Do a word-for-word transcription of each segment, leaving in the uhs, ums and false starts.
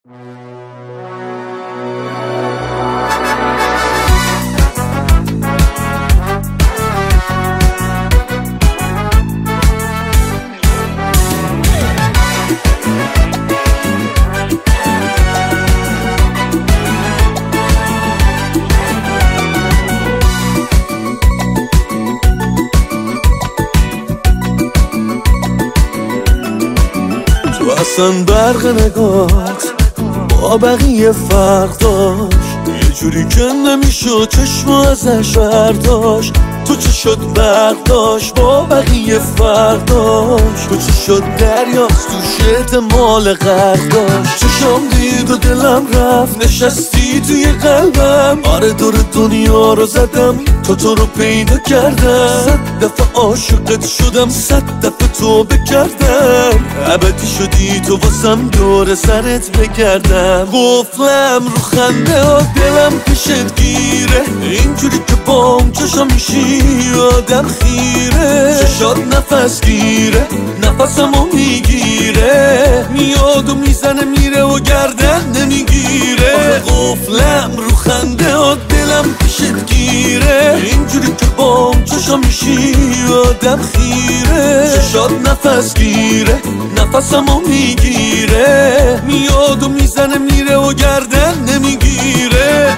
تو اصلا برق نگات با بقیه فرق داشت، یه جوری که نمیشد چشم ازش برداشت. تو چه شد برق داشت با بقیه فرق داشت، تو چه شد دریاست توش احتمال غرق داشت. چشم دید و دلم رفت نشستی توی قلبم، آره دور دنیا رو زدم تو تو رو پیدا کردم. صد دفعه عاشقت شدم، صد دفعه تو بکردم، ابدی شدی تو واسم دور سرت بگردم. قفلم رو خنده ها دلم پیشت گیره، اینجوری که بام چشم میشی آدم خیره. چشات نفس گیره نفسمو میگیره، میاد و میزنه میره و گردن نمیگیره. قفلم رو خنده ها دلم پیشت گیره، اینجوری که بام چشم میشی آدم خیره. چشات نفس گیره نفسمو میگیره، میاد و میزنه میره و گردن نمیگیره.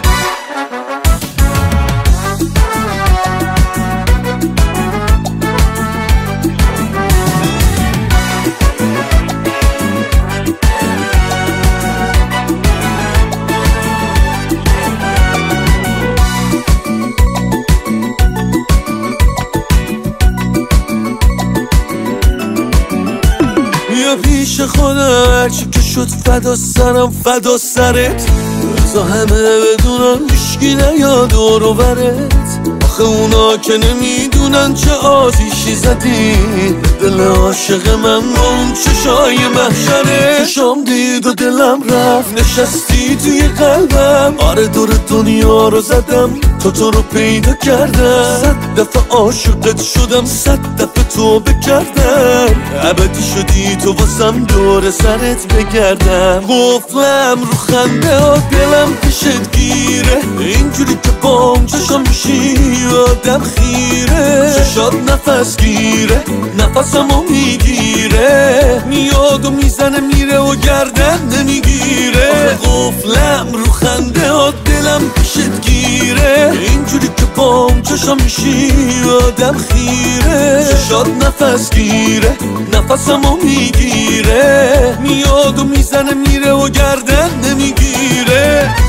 بیا پیش خودم، هرچی که شد فدا سرم فدا سرت. بزا همه بدونن هیشگی نیاد دور و برت، آخه اونا که نمیدونن چه آتیشی زدی دل عاشق من با اون چشای محشره. چشام دید و دلم رفت نشستی توی قلبم، آره دور دنیا رو زدم تو تو رو پیدا کردم. صد دفعه عاشقت شدم، صد دفعه تو بکردم، ابدی شدی تو واسم دور سرت بگردم. قفلم رو خنده ها دلم پیشت گیره، اینجوری که بام چشم میشی آدم خیره. چشات نفس گیره نفسمو میگیره، میاد و میزنه میره و گردن نمیگیره. قفلم رو خنده ها دلم پیشت گیره، اینجوری که بام چشم میشی آدم خیره. چشات نفس گیره نفسمو میگیره، میاد و میزنه میره و گردن نمیگیره.